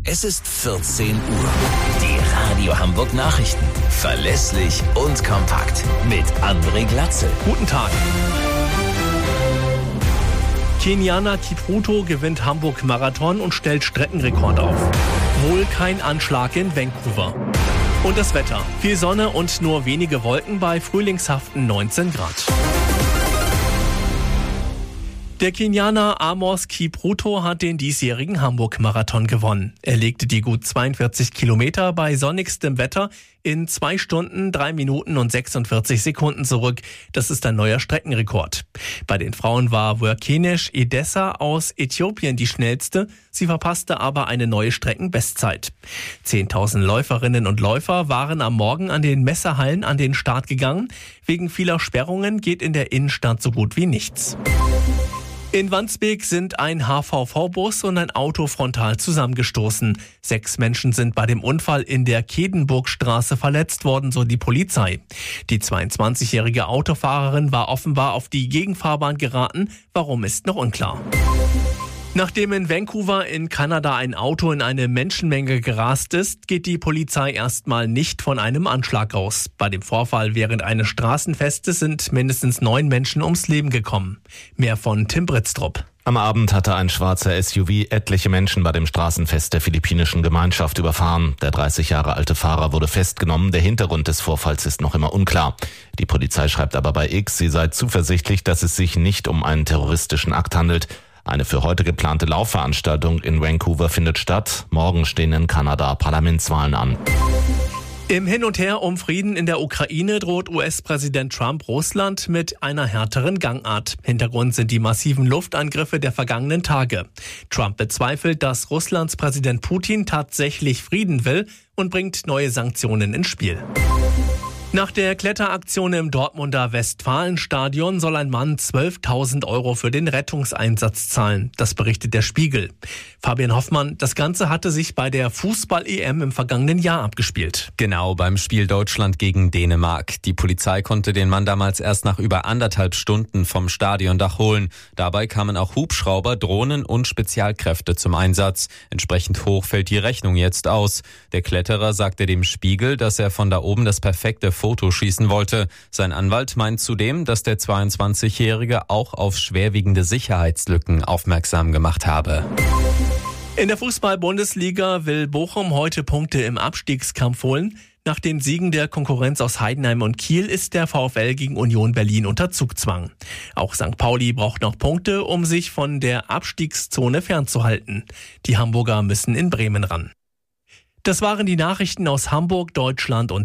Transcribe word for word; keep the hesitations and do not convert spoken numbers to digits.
Es ist vierzehn Uhr. Die Radio Hamburg Nachrichten. Verlässlich und kompakt. Mit André Glatzel. Guten Tag. Kenianer Kipruto gewinnt Hamburg-Marathon und stellt Streckenrekord auf. Wohl kein Anschlag in Vancouver. Und das Wetter. Viel Sonne und nur wenige Wolken bei frühlingshaften neunzehn Grad. Der Kenianer Amos Kipruto hat den diesjährigen Hamburg-Marathon gewonnen. Er legte die gut zweiundvierzig Kilometer bei sonnigstem Wetter in zwei Stunden, drei Minuten und sechsundvierzig Sekunden zurück. Das ist ein neuer Streckenrekord. Bei den Frauen war Wörkenesh Edessa aus Äthiopien die schnellste. Sie verpasste aber eine neue Streckenbestzeit. zehntausend Läuferinnen und Läufer waren am Morgen an den Messehallen an den Start gegangen. Wegen vieler Sperrungen geht in der Innenstadt so gut wie nichts. In Wandsbek sind ein H V V-Bus und ein Auto frontal zusammengestoßen. Sechs Menschen sind bei dem Unfall in der Kedenburgstraße verletzt worden, so die Polizei. Die zweiundzwanzigjährige Autofahrerin war offenbar auf die Gegenfahrbahn geraten. Warum ist noch unklar. Nachdem in Vancouver in Kanada ein Auto in eine Menschenmenge gerast ist, geht die Polizei erstmal nicht von einem Anschlag aus. Bei dem Vorfall während eines Straßenfestes sind mindestens neun Menschen ums Leben gekommen. Mehr von Tim Britztrup. Am Abend hatte ein schwarzer S U V etliche Menschen bei dem Straßenfest der philippinischen Gemeinschaft überfahren. Der dreißig Jahre alte Fahrer wurde festgenommen. Der Hintergrund des Vorfalls ist noch immer unklar. Die Polizei schreibt aber bei X, sie sei zuversichtlich, dass es sich nicht um einen terroristischen Akt handelt. Eine für heute geplante Laufveranstaltung in Vancouver findet statt. Morgen stehen in Kanada Parlamentswahlen an. Im Hin und Her um Frieden in der Ukraine droht U S-Präsident Trump Russland mit einer härteren Gangart. Hintergrund sind die massiven Luftangriffe der vergangenen Tage. Trump bezweifelt, dass Russlands Präsident Putin tatsächlich Frieden will und bringt neue Sanktionen ins Spiel. Nach der Kletteraktion im Dortmunder Westfalenstadion soll ein Mann zwölftausend Euro für den Rettungseinsatz zahlen. Das berichtet der Spiegel. Fabian Hoffmann, das Ganze hatte sich bei der Fußball-E M im vergangenen Jahr abgespielt. Genau, beim Spiel Deutschland gegen Dänemark. Die Polizei konnte den Mann damals erst nach über anderthalb Stunden vom Stadiondach holen. Dabei kamen auch Hubschrauber, Drohnen und Spezialkräfte zum Einsatz. Entsprechend hoch fällt die Rechnung jetzt aus. Der Kletterer sagte dem Spiegel, dass er von da oben das perfekte Foto schießen wollte. Sein Anwalt meint zudem, dass der zweiundzwanzigjährige auch auf schwerwiegende Sicherheitslücken aufmerksam gemacht habe. In der Fußball-Bundesliga will Bochum heute Punkte im Abstiegskampf holen. Nach den Siegen der Konkurrenz aus Heidenheim und Kiel ist der VfL gegen Union Berlin unter Zugzwang. Auch Sankt Pauli braucht noch Punkte, um sich von der Abstiegszone fernzuhalten. Die Hamburger müssen in Bremen ran. Das waren die Nachrichten aus Hamburg, Deutschland und